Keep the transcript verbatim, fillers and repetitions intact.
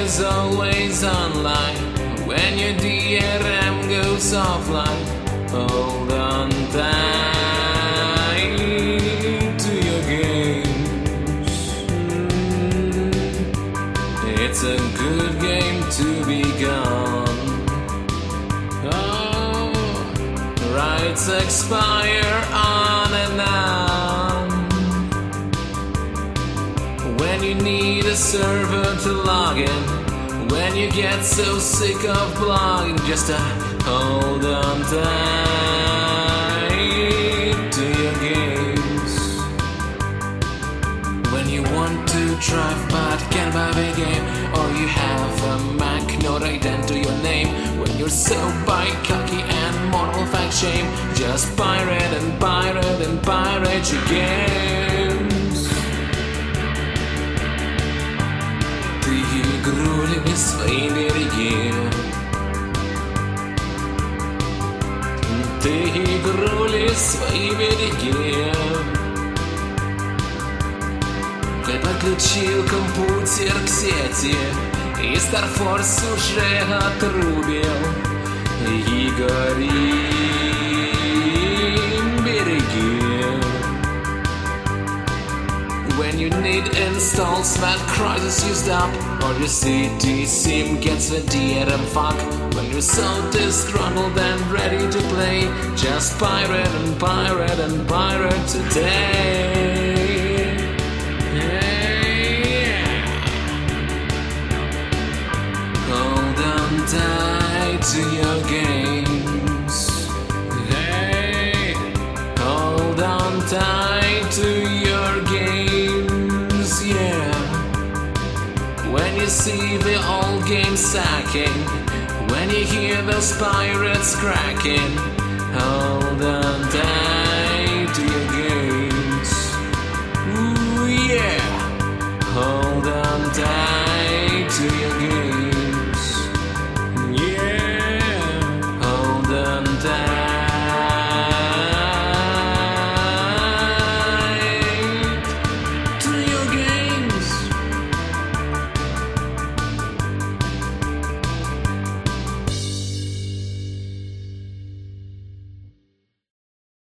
is always online. When your D R M goes offline, hold on tight to your games. It's a good game to be gone. Oh, rights expire on and on. When you need a server to log in, when you get so sick of blogging, just to hold on tight to your games. When you want to drive but can't buy a game, or you have a Mac not ident to your name, when you're so by cocky and moral fact shame, just pirate and pirate and pirate your games. Ты игрули свои береги, ты игрули свои береги. Ты подключил компьютер к сети, и Старфорс уже отрубил. И горим береги. When you need installs that Crysis used up, or your C D SIM gets a D R M fuck, when you're so disgruntled and ready to play, just pirate and pirate and pirate today. Yeah. Hold on tight to your games. Hey. Hold on tight to your games. Yeah. When you see the old game sacking, when you hear those pirates cracking, hold on